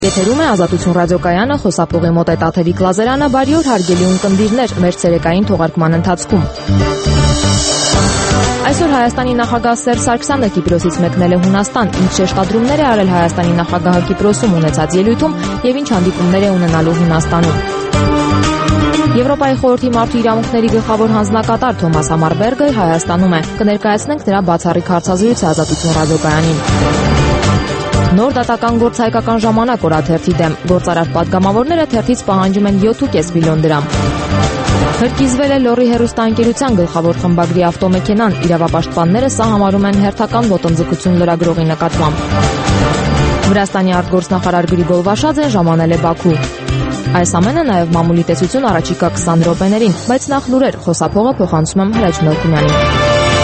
Եթերում է Ազատություն ռադիոկայանը, խոսափողի մոտ է Տաթևիկ Լազարյանը, բարի օր հարգելի ունկնդիրներ, մեր ցերեկային թողարկման ընթացքում։ Այսօր Հայաստանի նախագահ Սերժ Սարգսյանը Կիպրոսից մեկնել է Հունաստան, ինչ շեշտադրումներ է արել Հայաստանի նախագահը Կիպրոսում ունեցած ելույթում եւ ինչ հանդիպումներ է ունենալու Հունաստանում։ Եվրոպայի խորհրդի մարդու իրավունքների գլխավոր հանձնակատար Թոմաս Համարբերգը Հայաստանում է։ Կներկայացնենք նրա բացառիկ հարցազրույցը Ազատություն ռադիոկայանին։ Նոր դատական գործ հայկական ժամանակ օրաթերթի դեմ գործարար պատգամավորները թերթից պահանջում են 7.5 միլիոն դրամ։ Հրկիզվել է Լոռի հեռուստաընկերության գլխավոր խմբագրի ավտոմեքենան, իրավապաշտպանները սա համարում են հերթական ոտնձգություն լրագրողի նկատմամբ։ Վրաստանի արտգործնախարար Գրիգոր Վաշաձեն ժամանել է Բաքու։ Այս ամենը նաև մամուլի տեսություն առաջիկա 20 րոպեներին, բայց նախ լուրեր, խոսափողը փոխանցում եմ Հրաչ Մելքումյանին։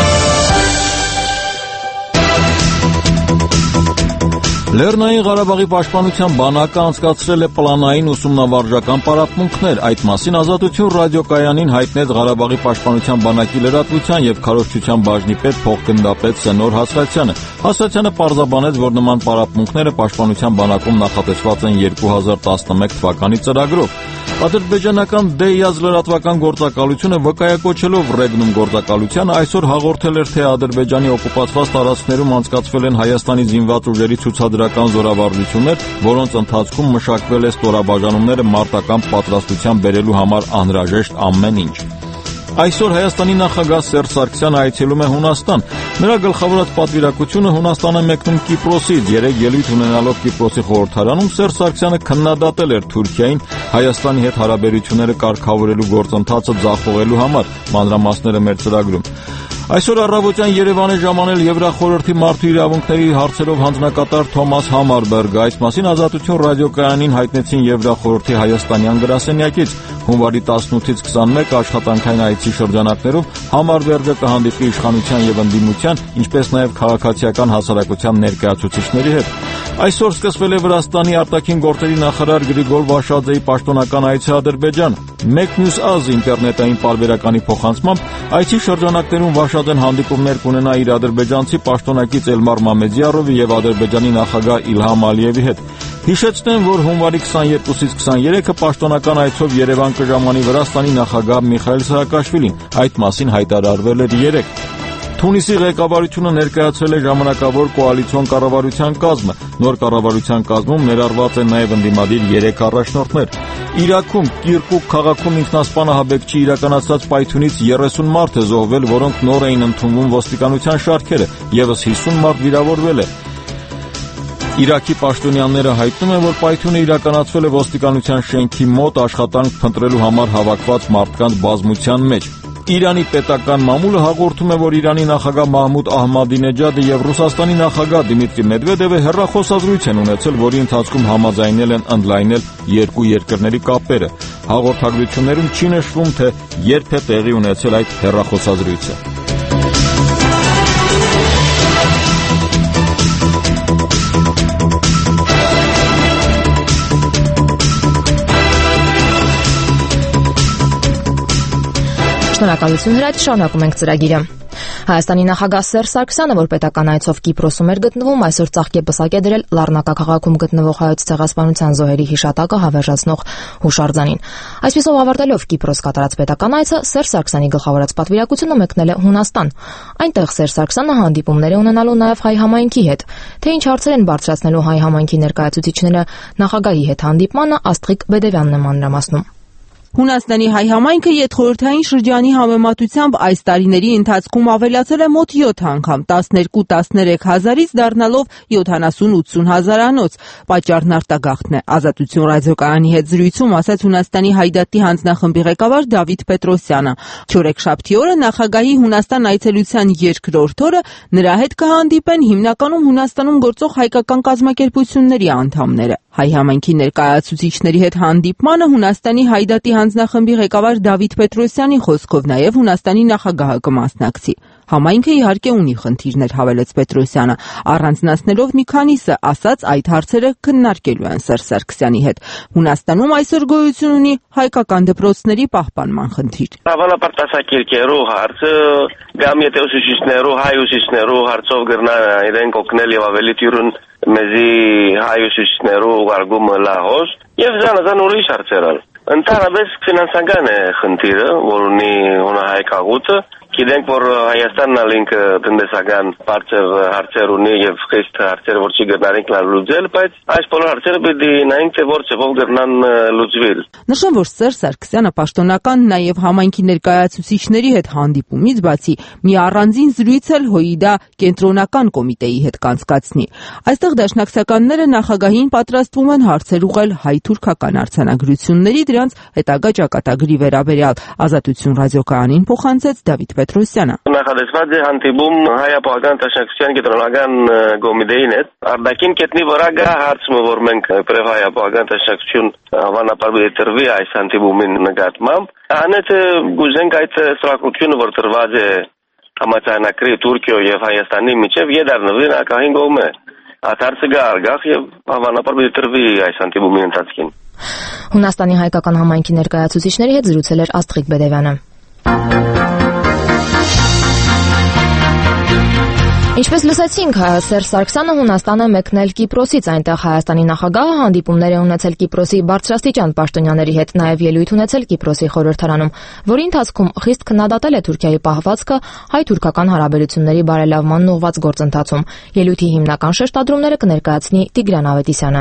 Լեռնային Ղարաբաղի պաշտպանության բանակը անցկացրել է պլանային ուսումնավարժական պարապմունքներ, այդ մասին Ազատություն ռադիոկայանին հայտնեց Ղարաբաղի պաշտպանության բանակի լրատվության եւ քարոզչության բաժնի պետ փոխգնդապետ Սենոր Հասրատյանը։ Հասրատյանը պարզաբանեց, որ նման պարապմունքները պաշտպանության բանակում նախատեսված են 2011 թվականի ծրագրով։ Ադրբեջանական Դեյազ լրատվական գործակալությունը վկայակոչելով Ռեգնում գործակալությանը այսօր հաղորդել էր, թե Ադրբեջանի օկուպացված տարածքներում անցկացվել են Հայաստանի զինված ուժերի ցուցադրական զորավարժություններ, որոնց ընթացքում մշակվել է ստորաբաժանումները մարտական պատրաստության բերելու համար անհրաժեշտ ամեն ինչ։ Այսօր Հայաստանի նախագահ Սերժ Սարգսյանը այցելում է Հունաստան։ Նրա գլխավորած պատվիրակությունը Հունաստան է մեկնում Կիպրոսից։ Երեկ ելույթ ունենալով Կիպրոսի խորհրդարանում Սերժ Սարգսյանը քննադատել էր Թուրքիային Հայաստանի հետ հարաբերությունները կարգավորելու գործընթացը ձախողելու համար, մանրամասները մեր ծրագրում։ Այսօր առավոտյան Երևան է ժամանել Եվրախորհրդի մարդու իրավունքների հարցերով հանձնակատար Թոմաս Համարբերգը։ Այս մասին Ազատություն ռադիոկայանին հայտնեցին Եվրախորհրդի հայաստանյան գրասենյակից։ Հունվարի 18-ից 21 աշխատանքային այցի շրջանակներում Համարբերգը կհանդիպի իշխանության եւ ընդդիմության, ինչպես նաեւ քաղաքացիական հասարակության ներկայացուցիչների հետ։ Այսօր սկսվել է Վրաստանի արտաքին գործերի նախարար Գրիգոր Վաշաձեի պաշտոնական այցը Ադրբեջան։ Մեկ News Az ինտերնետային պարբերականի փոխանցմամբ այցի շրջանակներում Վաշաձեն հանդիպումներ կունենա իր ադրբեջանցի պաշտոնակից Էլմար Մամեդյարովի եւ Ադրբեջանի նախագահ Իլհամ Ալիևի հետ։ Հիշեցնեմ, որ հունվարի 22-ից 23-ը պաշտոնական այցով Երևան կժամանի Վրաստանի նախագահ Միխայիլ Սահակաշվիլին։ Այդ մասին հայտարարվել էր երեկ։ Թունիսի ղեկավարությունը ներկայացրել է ժամանակավոր կոալիցիոն կառավարության կազմը։ Նոր կառավարության կազմում ներառված են նաև ընդդիմադիր 3 առաջնորդներ։ Իրաքում Կիրկուկ քաղաքում ինքնասպան ահաբեկչի իրականացած պայթյունից 30 մարդ է զոհվել, որոնք նոր էին ընդունվում ոստիկանության շարքերը, եւս 50 մարդ վիրավորվել է։ Իրաքի պաշտոնյաները հայտնում են, որ պայթյունը իրականացվել է ոստիկանության շենքի մոտ աշխատանք փնտրելու համար հավաքված մարդկանց բազմության մեջ։ Իրանի պետական մամուլը հաղորդում է, որ Իրանի նախագահ Մահմուդ Ահմադինեջադը եւ Ռուսաստանի նախագահ Դիմիտրի Մեդվեդևը հեռախոսազրույց են ունեցել, որի ընթացքում համաձայնել են ընդլայնել երկու երկրների կապերը։ Հաղորդագրություններում չի նշվում, թե երբ է տեղի ունեցել այդ հեռախոսազրույցը։ Շնորհակալություն Հրաչ, շարունակում ենք ծրագիրը։ Հայաստանի նախագահ Սերժ Սարգսյանը, որ պետական այցով Կիպրոսում էր գտնվում, այսօր ծաղկեպսակ է դրել Լառնակա քաղաքում գտնվող հայոց ցեղասպանության զոհերի հիշատակը հավերժացնող հուշարձանին։ Այսպիսով ավարտելով Կիպրոս կատարած պետական այցը, Սերժ Սարգսյանի գլխավորած պատվիրակությունը մեկնել է Հունաստան։ Այնտեղ Սերժ Սարգսյանը հանդիպումներ է ունենալու նաև հայ համայնքի հետ։ Թե ինչ հարցեր են բարձրացնելու հայ համայնքի ներկայացուցիչները նախագահի հետ հանդիպմանը, Աստղիկ Բեդևյանն է մանրամասնում։ Հունաստանի հայ համայնքը ետխորհրդային շրջանի համեմատությամբ այս տարիների ընթացքում ավելացել է մոտ 7 անգամ, 12-13 հազարից դառնալով 70-80 հազարանոց։ Պատճառն արտագաղթն է։ Ազատություն ռադիոկայանի հետ զրույցում ասաց Հունաստանի Հայդատի հանձնախմբի ղեկավար Դավիթ Պետրոսյանը։ Չորեքշաբթի օրը նախագահի Հունաստան այցելության երկրորդ օրը նրա հետ կհանդիպեն հիմնականում Հունաստանում գործող հայկական կազմակերպությունների անդամները։ Հայ համայնքի ներկայացուցիչների հետ հանդիպմանը Հունաստանի Հայդատի հանձնախմբի ղեկավար Դավիթ Պետրոսյանի խոսքով նաև Հունաստանի նախագահը կմասնակցի։ Համայնքը իհարկե ունի խնդիրներ, հավելեց Պետրոսյանը, առանձնացնելով մի քանիսը, ասաց այդ հարցերը քննարկելու են Սերժ Սարգսյանի հետ։ Հունաստանում այսօր գոյություն ունի հայկական դպրոցների պահպանման խնդիր։ Հավանաբար դասակերկերու հարցը կամ եթե ուսուցիչներու, հայ ուսուցիչներու հարցով գրնան իրենք օգնել եւ ավելի թյուրուն մեզի հայուսիչներու ուղարկումը Լահոս եւ զանազան ուրիշ հարցեր։ Ընդհանրապես ֆինանսական է խնդիրը, որ ունի հայկագուտը։ Գիտենք, որ Հայաստանն ալինքը տնտեսական բարձր հարցեր ունի եւ խիստ հարցեր, որ չի գտնարինք լուծել, բայց այս բոլոր հարցերը պիտի նայենք, թե որ չափով գտնան լուծվել։ Նշեմ, որ Սերժ Սարգսյանը պաշտոնական նաեւ համայնքի ներկայացուցիչների հետ հանդիպումից բացի մի առանձին զրույց էլ ՀՅԴ կենտրոնական կոմիտեի հետ կանցկացնի։ Այստեղ դաշնակցականները նախագահին պատրաստվում են հարցեր ուղղել հայ-թուրքական արձանագրությունների դրանց հետագա ճակատագրի վերաբերյալ։ Ազատություն ռադիոկայանին փոխանցեց Դավիթ Պետրոսյանը։ Նախադեсված է հանդիպում հայ-ապահովական դաշնակցության կենտրոնական կոմիտեին հետ։ Արտաքին կետնի վրա գա հարցը, որ մենք իբրև հայ-ապահովական դաշնակցություն հավանաբար դրվի այս հանդիպումին նկատմամբ։ Անետ գուզենք այդ ստրակությունը, որ տրված է համաձայնագրի Թուրքիա եւ Հայաստանի միջև եդառնվի ակահին կողմը։ Աթարցը գա արգախ եւ հավանաբար դրվի այս հանդիպումի ընթացքին։ Հունաստանի հայկական համայնքի ներկայացուցիչների հետ զրուցել էր Աստղիկ Բեդևյանը։ Ինչպես լսեցինք, Սերժ Սարգսյանը Հունաստան է մեկնել Կիպրոսից, այնտեղ Հայաստանի նախագահը հանդիպումներ է ունեցել Կիպրոսի բարձրաստիճան պաշտոնյաների հետ, նաև ելույթ ունեցել Կիպրոսի խորհրդարանում, որի ընթացքում խիստ քննադատել է Թուրքիայի պահվածքը հայ-թուրքական հարաբերությունների բարելավմանն ուղղված գործընթացում։ Ելույթի հիմնական շեշտադրումները կներկայացնի Տիգրան Ավետիսյանը։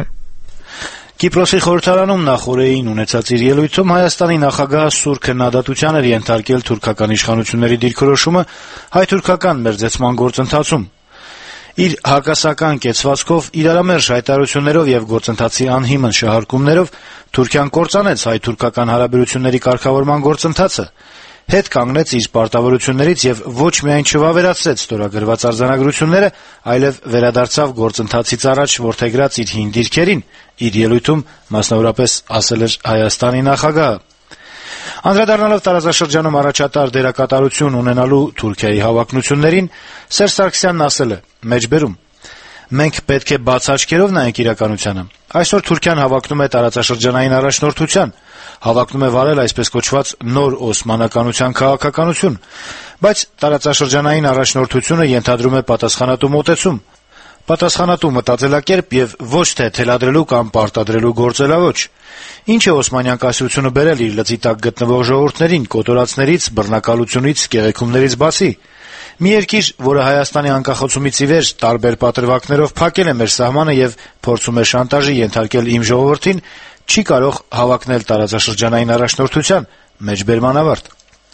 Կիպրոսի խորհրդարանում նախորդին ունեցած իր ելույթում Հայաստանի նախագահը սուր քննադատության էր ենթարկել թուրքական իշխանությունների դիրքորոշումը հայ-թուրքական մերձեցման գործընթացում։ Իր հակասական կեցվածքով, իրարամերժ հայտարարություններով եւ գործընթացի անհիմն շահարկումներով Թուրքիան կործանեց հայ-թուրքական հարաբերությունների կարգավորման գործընթացը, հետ կանգնեց իր պարտավորություններից եւ ոչ միայն չվավերացրեց ստորագրված արձանագրությունները, այլև վերադարձավ գործընթացից առաջ որդեգրած իր հին դիրքերին, իր ելույթում մասնավորապես ասել էր Հայաստանի նախագահը։ Անդրադառնալով տարածաշրջանում առաջատար դերակատարություն ունենալու Թուրքիայի հավակնություններին, Սերժ Սարգսյանն ասել է. «Մեջբերում մենք պետք է բաց աչքերով նայենք իրականությանը։ Այսօր Թուրքիան հավակնում է տարածաշրջանային առաջնորդության, հավակնում է վարել այսպես կոչված նոր օսմանականության քաղաքականություն, բայց տարածաշրջանային առաջնորդությունը ենթադրում է պատասխանատու մոտեցում, պատասխանատու մտածելակերպ եւ ոչ թե թելադրելու կամ պարտադրելու գործելավոճ։ Ինչ է օսմանյան կայսրությունը բերել իր լծի տակ գտնվող ժողովուրդներին կոտորածներից, բռնակալությունից, կեղեքումներից բացի։ Մի երկիր, որը Հայաստանի անկախացումից ի վեր տարբեր պատրվակներով փակել է մեր սահմանը եւ փորձում է շանտաժի ենթարկել իմ ժողովրդին, չի կարող հավակնել տարածաշրջանային առաջնորդության, մեջբերման ավարտ»։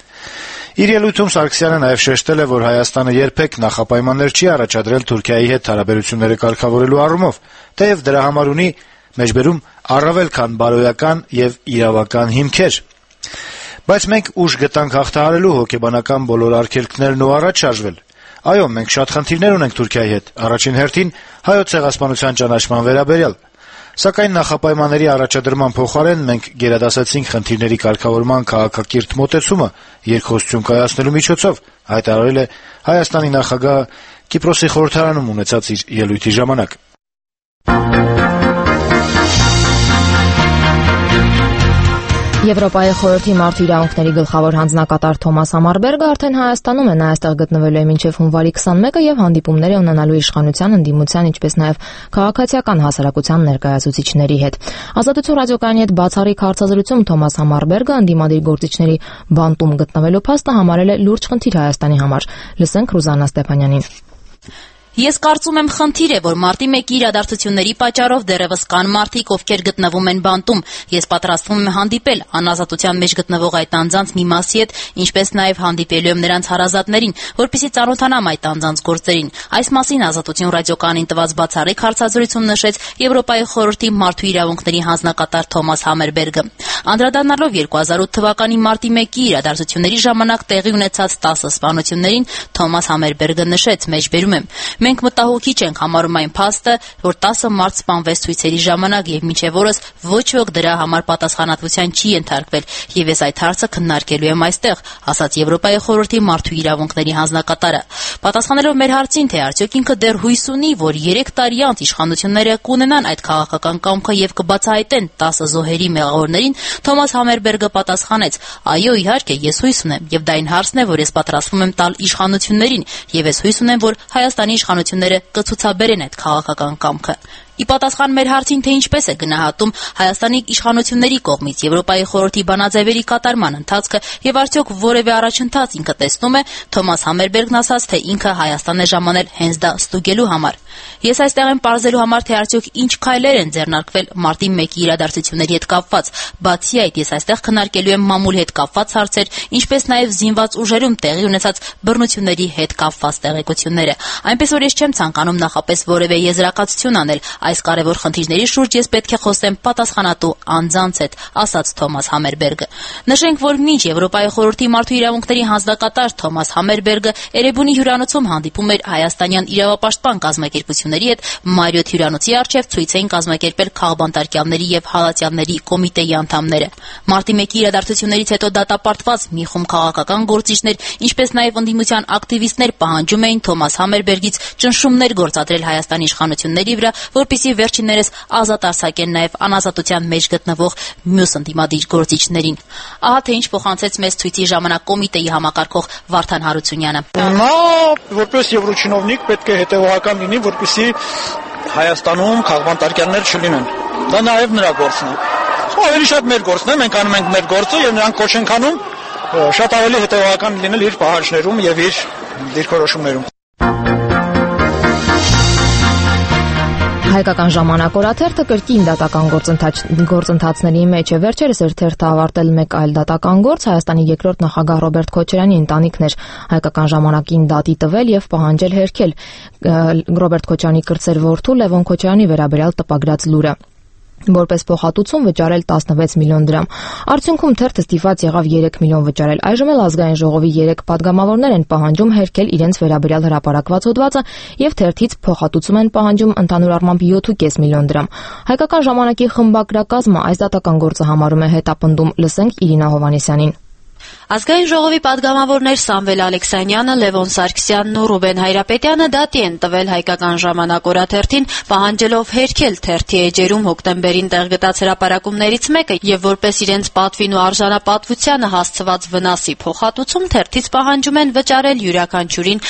Իր ելույթում Սարգսյանը նաև շեշտել է, որ Հայաստանը երբեք նախապայմաններ չի առաջադրել Թուրքիայի հետ հարաբերությունները կարգավորելու առումով, թեև դրա համար ունի մեջբերում առավել քան բարոյական եւ իրավական հիմքեր։ Բայց մենք ուժ գտանք հաղթահարելու հոգեբանական բոլոր արգելքներն ու առաջ շարժվել։ Այո, մենք շատ խնդիրներ ունենք Թուրքիայի հետ, առաջին հերթին հայոց ցեղասպանության ճանաչման վերաբերյալ։ Սակայն նախապայմանների առաջադրման փոխարեն մենք գերադասեցինք խնդիրների կարգավորման քաղաքակիրթ մոտեցումը երկխոսություն կայացնելու միջոցով, հայտարարել է Հայաստանի նախագահը Կիպրոսի խորհրդարանում ունեցած իր ելույթի ժամանակ։ Եվրոպայի խորհրդի մարդու իրավունքների գլխավոր հանձնակատար Թոմաս Համարբերգը արդեն Հայաստանում է, նա այստեղ գտնվելու է մինչև հունվարի 21-ը եւ հանդիպումներ է ունենալու իշխանության, ընդդիմության, ինչպես նաեւ քաղաքացիական հասարակության ներկայացուցիչների հետ։ Ազատություն ռադիոկայանի հետ բացառիկ հարցազրույցում Թոմաս Համարբերգը ընդդիմադիր գործիչների բանտում գտնվելու փաստը համարել է լուրջ խնդիր Հայաստանի համար։ Լսենք Ռուզաննա Ստեփանյանին։ Ես կարծում եմ խնդիր է, որ մարտի 1-ի իրադարձությունների պատճառով դեռևս կան մարդիկ, ովքեր գտնվում են բանտում։ Ես պատրաստվում եմ հանդիպել անազատության մեջ գտնվող այդ անձանց մի մասի հետ, ինչպես նաև հանդիպելու եմ նրանց հարազատներին, որպեսզի ծանոթանամ այդ անձանց գործերին։ Այս մասին Ազատություն ռադիոկայանին տված բացառիկ հարցազրույցում նշեց Եվրոպայի խորհրդի մարդու իրավունքների հանձնակատար Թոմաս Համերբերգը։ Անդրադառնալով 2008 թվականի մարտի 1-ի իրադարձությունների ժամանակ տեղի ունեցած 10 սպանություններին, Թոմաս Համերբերգը նշեց. «Մեջբերում եմ. մենք մտահոգիչ ենք համարում այն փաստը, որ 10 մարդ սպանվեց ցույցերի ժամանակ եւ մինչեւ օրս ոչ ոք դրա համար պատասխանատվության չի ենթարկվել եւ ես այդ հարցը քննարկելու եմ այստեղ», ասաց Եվրոպայի խորհրդի մարդու իրավունքների հանձնակատարը։ Պատասխանելով մեր հարցին, թե արդյոք ինքը դեռ հույս ունի, որ 3 տարի անց իշխանությունները կունենան այդ քաղաքական կամքը եւ կբացահայտեն 10 զոհերի մեղավորներին, Թոմաս Համերբերգը պատասխանեց. «Այո, իհարկե, ես հույս ունեմ եւ դա այն հարցն է, որ ես պատրաստվում եմ տալ իշխանություններին եւ ես հույս ունեմ, որ Հայաստանի իշխանությունները կցուցաբերեն այդ քաղաքական կամքը։ Ի պատասխան մեր հարցին, թե ինչպես է գնահատում Հայաստանի իշխանությունների կողմից Եվրոպայի խորհրդի բանաձևերի կատարման ընթացքը եւ արդյոք որևէ առաջընթաց ինքը տեսնում է, Թոմաս Համերբերգն ասաց, թե ինքը Հայաստան է ժամանել հենց դա ստուգելու համար։ Ես այստեղ եմ պարզելու համար, թե արդյոք ինչ քայլեր են ձեռնարկվել մարտի 1-ի իրադարձությունների հետ կապված։ Բացի այդ, ես այստեղ քննարկելու եմ մամուլի հետ կապված հարցեր, ինչպես նաեւ զինված ուժերում տեղի ունեցած բռնությունների հետ կապված տեղեկությունները։ Այնպես որ ես չեմ ցանկանում նախապես որևէ եզրակացություն անել այս կարևոր խնդիրների շուրջ, ես պետք է խոսեմ պատասխանատու անձանց հետ, ասաց Թոմաս Համերբերգը։ Նշենք, որ մինչ Եվրոպայի խորհրդի մարդու իրավունքների հանձնակատար Թոմաս Համերբերգը Էրեբունի հյուրանոցում հանդիպում էր հայաստանյան իրավապաշտպան կազմակերպությունների հետ, Մարիոթ հյուրանոցի առջև ցույց էին կազմակերպել քաղբանտարկյալների եւ հալածյալների կոմիտեի անդամները։ Մարտի 1-ի իրադարձություններից հետո դատապարտված մի խումբ քաղաքական գործիչներ, ինչպես նաեւ ընդդիմության ակտիվիստներ պահանջում էին Թոմաս Համերբերգից ճնշումներ գործադրել Հայաստանի իշխանությունների վրա, որպեսզի վերջիններս ազատ արձակեն նաեւ անազատության մեջ գտնվող մյուս ընդդիմադիր գործիչներին։ Ահա թե ինչ փոխանցեց մեծ ցույցի ժամանակ կոմիտեի համակարգող Վարդան Հարությունյանը։ Նա որպես եվրոչինովնիկ պետք է հետևողական լինի, որպեսզի Հայաստանում քաղբանտարկյալներ չլինեն։ Դա նաեւ նրա գործն է։ Ավելի շատ մեր գործն է, մենք անում ենք մեր գործը եւ նրանք կոչ են անում շատ ավելի հետևողական լինել իր պահանջներում եւ իր դիրքորոշումներում։ Հայկական ժամանակ օրաթերթը կրկին դատական գործընթացների մեջ է։ Վերջերս էր թերթը ավարտել մեկ այլ դատական գործ, Հայաստանի երկրորդ նախագահ Ռոբերտ Քոչարյանի ընտանիքն էր Հայկական ժամանակին դատի տվել եւ պահանջել հերքել Ռոբերտ Քոչարյանի կրտսեր որդու Լևոն Քոչարյանի վերաբերյալ տպագրած լուրը, որպես փոխհատուցում վճարել 16 միլիոն դրամ։ Արդյունքում թերթը ստիպված եղավ 3 միլիոն վճարել։ Այժմ էլ ազգային ժողովի 3 падգամավորներ են պահանջում հերքել իրենց վերաբերյալ հրապարակված հոդվածը եւ թերթից փոխհատուցում են պահանջում ընդհանուր առմամբ 7.5 միլիոն դրամ։ Հայկական ժամանակի խմբագրակազմը այս դատական գործը համարում է հետապնդում։ Լսենք Իրինա Հովհաննիսյանին։ Ազգային ժողովի падգամավորներ Սամվել Ալեքսանյանը, Լևոն Սարգսյանն ու Ռուբեն Հայրապետյանը դատի են տվել Հայկական ժամանակ օրաթերթին, պահանջելով հերքել թերթի էջերում հոկտեմբերին տեղգտած հրապարակումներից մեկը եւ որպես իրենց պատվին ու արժանապատվությանը հասցված վնասի փոխհատուցում թերթից պահանջում են վճարել յուրաքանչյուրին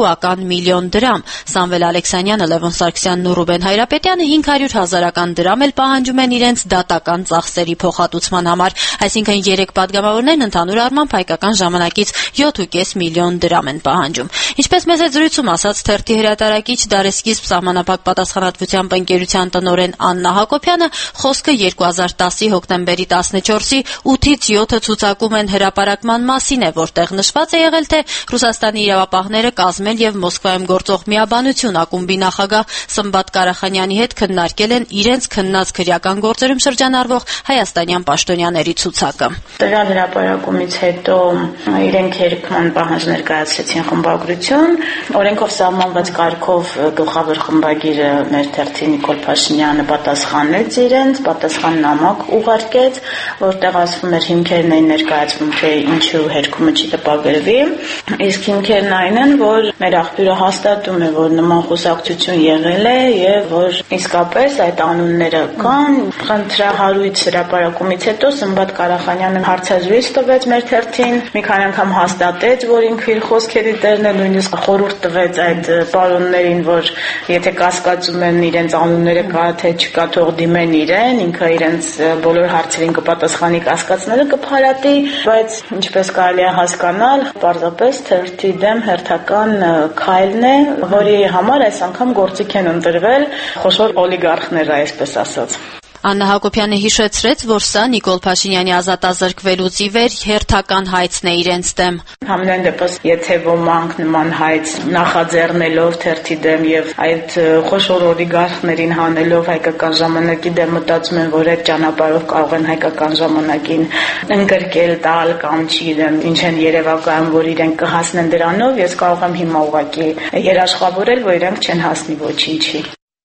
2 միլիոն դրամ։ Սամվել Ալեքսանյանը, Լևոն Սարգսյանն ու Ռուբեն Հայրապետյանը 500,000 դրամ էլ պահանջում են իրենց դատական ծախսերի փոխհատուցման համար, այսինքն 3 падգամավորներն ընդհանուր առմամբ Հայկական ժամանակից 7.5 միլիոն դրամ են պահանջում։ Ինչպես մեծ զրույցում ասաց թերթի հրատարակիչ Դարեսկիզբ սահմանափակ պատասխանատվությամբ ընկերության տնօրեն Աննա Հակոբյանը, խոսքը 2010-ի հոկտեմբերի 14-ի 8-ից 7-ը ցուցակում են հրապարակման մասին է, որտեղ նշված է եղել, թե Ռուսաստանի իրավապահները կազմել եւ Մոսկվայում գործող միաբանություն ակումբի նախագահ Սմբատ Կարախանյանի հետ քննարկել են իրենց քննած քրեական գործերում շրջանառվող հայաստանյան պաշտոնյաների ցուցակը։ Տվյալ հրապարակումից հետո իրենք երգման պահանջ ներկայացրեցին խմբագրություն, օրենքով սահմանված կարգով գլխավոր խմբագիրը մեր թերթի Նիկոլ Փաշինյանը պատասխանեց իրենց, պատասխան նամակ ուղարկեց, որտեղ ասվում էր հիմքերն էին ներկայացվում, թե ինչու հերքումը չի տպագրվի, իսկ հիմքերն այն են, որ մեր աղբյուրը հաստատում է, որ նման խոսակցություն եղել է եւ որ իսկապես այդ անունները կան։ Խնդրահարույց հրապարակումից հետո Սմբատ Կարախանյանը հարցազրույց տվեց մեր թերթին, մի քանի անգամ հաստատեց, որ ինքը իր խոսքերի տերն է, նույնիսկ խորհուրդ տվեց այդ պարոններին, որ եթե կասկածում են իրենց անունները կա թե չկա, թող դիմեն իրեն, ինքը իրենց բոլոր հարցերին կպատասխանի, կասկածները կփարատի, բայց ինչպես կարելի է հասկանալ, պարզապես թերթի դեմ հերթական քայլն է, որի համար այս անգամ գործիք են ընտրվել խոշոր օլիգարխները, այսպես ասած։ Աննա Հակոբյանը հիշեցրեց, որ սա Նիկոլ Փաշինյանի ազատազրկվելուց ի վեր հերթական հայցն է իրենց դեմ։ Համենայն դեպս, եթե ոմանք նման հայց նախաձեռնելով թերթի դեմ եւ այդ խոշոր օլիգարխներին հանելով Հայկական ժամանակի դեմ մտածում են, որ այդ ճանապարհով կարող են Հայկական ժամանակին ընկրկել տալ կամ չգիտեմ ինչ են երևակայում, որ իրենք կհասնեն դրանով, ես կարող եմ հիմա ուղղակի երաշխավորել, որ իրենք չեն հասնի ոչինչի։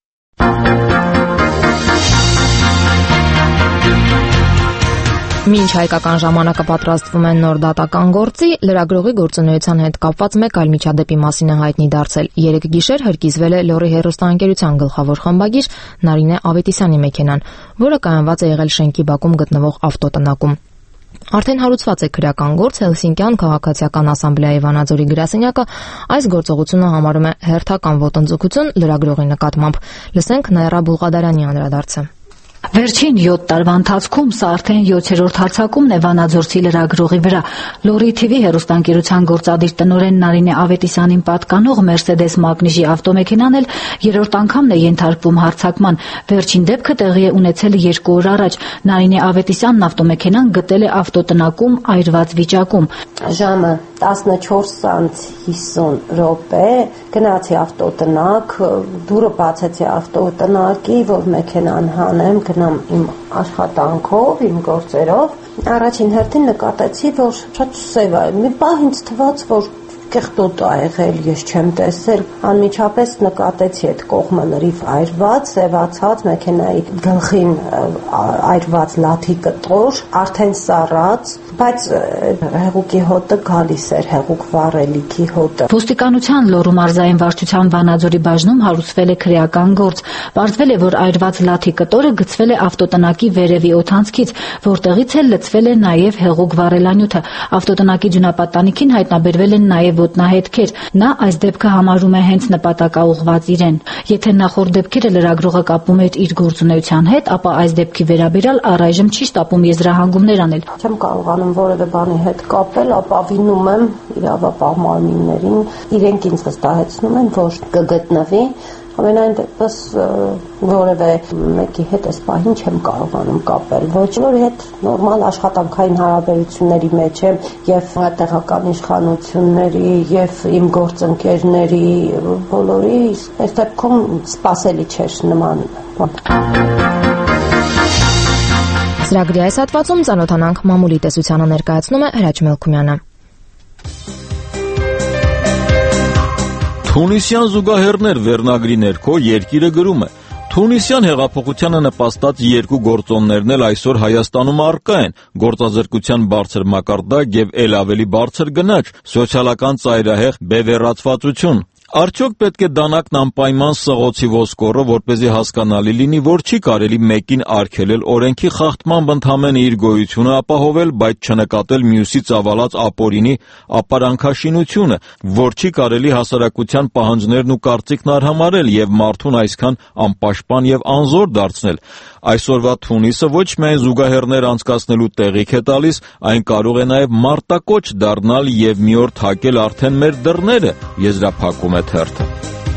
Մինչ Հայկական ժամանակը պատրաստվում են նոր դատական գործի, լրագրողի գործունեության հետ կապված մեկ այլ միջադեպի մասին է հայտնի դարձել։ Երեկ գիշեր հրկիզվել է Լոռի հեռուստաընկերության գլխավոր խմբագիր Նարինե Ավետիսյանի մեքենան, որը կայանված է եղել շենքի բակում գտնվող ավտոտնակում։ Արդեն հարուցված է քրեական գործ Հելսինկյան քաղաքացիական ասամբլեայի Վանաձորի գրասենյակը այս գործողությունը համարում է հերթական ոտնձգություն լրագրողի նկատմամբ։ Լսենք Նաիրա Բուլղադարյանի անդրադարձը։ Վերջին 7 տարվա ընթացքում սա արդեն 7-րդ հարձակումն է Վանաձորցի լրագրողի վրա։ Լորի TV հեռուստաընկերության գործադիր տնօրեն Նարինե Ավետիսյանին պատկանող Mercedes Magniji ավտոմեքենան էլ երրորդ անգամն է ենթարկվում հարձակման։ Վերջին դեպքը տեղի է ունեցել 2 օր առաջ։ Նարինե Ավետիսյանն ավտոմեքենան գտել է ավտոտնակում այրված վիճակում։ Ժամը 14:50 գնացի ավտոտնակ, դուրը բացեցի ավտոտնակի, որ մեքենան հանեմ, գնամ իմ աշխատանքով, իմ գործերով։ Առաջին հերթին նկատեցի, որ շատ սև է։ Մի պահ ինձ թվաց, որ կեղտոտ ա եղել, ես չեմ տեսել։ Անմիջապես նկատեցի այդ կողմը լրիվ այրված, սևացած, մեքենայի գլխին այրված լաթի կտոր, արդեն սառած, բայց հեղուկի հոտը գալիս էր, հեղուկ վառելիքի հոտը։ Ոստիկանության Լոռու մարզային վարչության Վանաձորի բաժնում հարուցվել է քրեական գործ։ Պարզվել է, որ այրված լաթի կտորը գցվել է ավտոտնակի վերևի օդանցքից, որտեղից էլ լցվել է նաև հեղուկ վառելանյութը։ Ավտոտնակի ձյունապատանիքին հայտնաբերվել են նաև ոտնահետքեր։ Նա այս դեպքը համարում է հենց նպատակաուղղված իրեն։ Եթե նախորդ դեպքերը լրագրողը կապում էր իր գործունեության հետ, ապա այս դեպքի վերաբերյալ առայժմ չի շտապում եզրահանգումներ անել։ Չեմ կարողանում որևէ բանի հետ կապել, ապավինում եմ իրավապահ մարմիններին, իրենք ինձ վստահեցնում են, որ կգտնվի։ Ամենայն դեպս որևէ մեկի հետ այս պահին չեմ կարողանում կապել, ոչ որ հետ նորմալ աշխատանքային հարաբերությունների մեջ եմ եւ տեղական իշխանությունների եւ իմ գործընկերների բոլորի այս դեպքում սպասելի չէր նման բան։ Ծրագրի այս հատվածում ծանոթանանք մամուլի տեսությանը, ներկայացնում է Հրաչ Մելքումյանը։ Թունիսյան զուգահեռներ վերնագրի ներքո երկիրը գրում է. Թունիսյան հեղափոխությանը նպաստած 2 գործոններն էլ այսօր Հայաստանում առկա են՝ գործազրկության բարձր մակարդակ եւ ել ավելի բարձր գնաճ, սոցիալական ծայրահեղ բևեռացվածություն։ Արդյոք պետք է դանակն անպայման սղոցի ոսկորը, որպեսզի հասկանալի լինի, որ չի կարելի մեկին արգելել օրենքի խախտմամբ ընդհանրեն իր գոյությունը ապահովել, բայց չնկատել մյուսի ծավալած ապօրինի ապարանքաշինությունը, որ չի կարելի հասարակության պահանջներն ու կարծիքն արհամարել եւ մարդուն այսքան անպաշտպան եւ անզոր դարձնել։ Այսօրվա Թունիսը ոչ միայն զուգահեռներ անցկացնելու տեղիք է տալիս, այն կարող է նաև մարտակոչ դառնալ եւ մի օր թակել արդեն մեր դռները, եզրափակում է թերթը։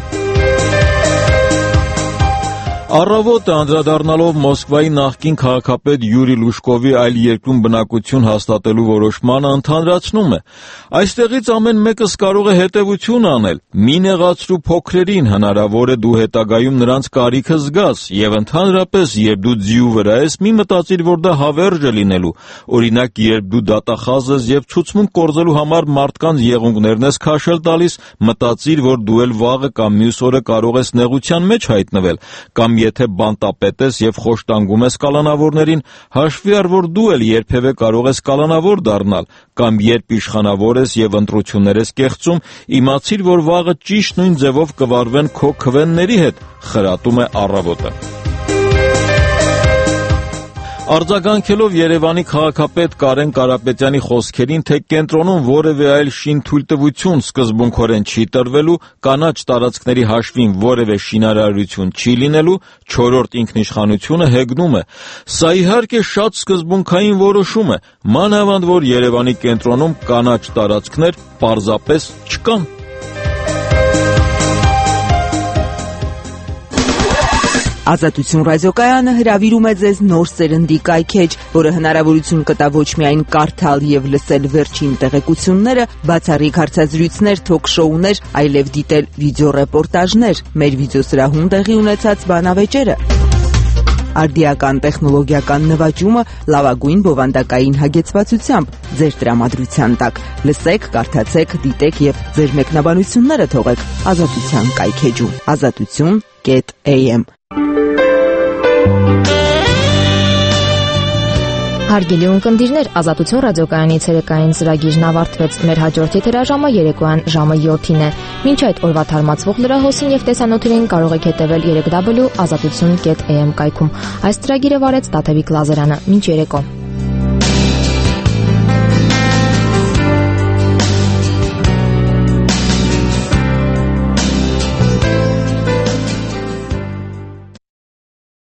Առավոտը անդրադառնալով Մոսկվայի նախկին քաղաքապետ Յուրի Լուշկովի այլ երկրում բնակություն հաստատելու որոշմանը ընդհանրացնում է. այստեղից ամեն մեկս կարող է հետևություն անել, մի նեղացրու փոքրերին, հնարավոր է դու հետագայում նրանց կարիքը զգաս, եւ ընդհանրապես, երբ դու ձիու վրա ես, մի մտածիր, որ դա հավերժ է լինելու, օրինակ, երբ դու դատախազ ես եւ ցուցմունք կորզելու համար մարդկանց եղունգներն ես քաշել տալիս, մտածիր, որ դու էլ վաղը կամ մյուս օրը կարող ես նեղության մեջ հայտնվել, կամ եթե բանտապետ ես եւ խոշտանգում ես կալանավորներին, հաշվի առ, որ դու էլ երբևէ կարող ես կալանավոր դառնալ, կամ երբ իշխանավոր ես եւ ընտրություններ ես կեղծում, իմացիր, որ վաղը ճիշտ նույն ձևով կվարվեն քո քվենների հետ, խրատում է Առավոտը։ Արձագանքելով Երևանի քաղաքապետ Կարեն Կարապետյանի խոսքերին, թե կենտրոնում որևէ այլ շինթույլտվություն սկզբունքորեն չի տրվելու, կանաչ տարածքների հաշվին որևէ շինարարություն չի լինելու, 4-րդ ինքնիշխանությունը հեգնում է։ Սա իհարկե շատ սկզբունքային որոշում է, մանավանդ որ Երևանի կենտրոնում կանաչ տարածքներ պարզապես չկան։ Ազատություն ռադիոկայանը հրավիրում է ձեզ նոր սերնդի կայքեջ, որը հնարավորություն կտա ոչ միայն կարդալ եւ լսել վերջին տեղեկությունները, բացառիկ հարցազրույցներ, թոք-շոուներ, այլև դիտել վիդեոռեպորտաժներ, մեր վիդեոսրահում տեղի ունեցած բանավեճերը։ Արդիական տեխնոլոգիական նվաճումը լավագույն բովանդակային հագեցվածությամբ ձեր տրամադրության տակ։ Լսեք, կարդացեք, դիտեք եւ ձեր մեկնաբանությունները թողեք Ազատության կայքեջում։ Azatutun.am Հարգելի ունկնդիրներ, Ազատություն ռադիոկայանի ցերեկային ծրագիրն ավարտվեց։ Մեր հաջորդ եթերաժամը երեկոյան ժամը 7-ին է։ Մինչ այդ օրվա թարմացվող լրահոսին եւ տեսանյութերին կարող եք հետևել www.azatutun.am կայքում։ Այս ծրագիրը վարեց Տաթևիկ Լազարյանը։ Մինչ երեկո։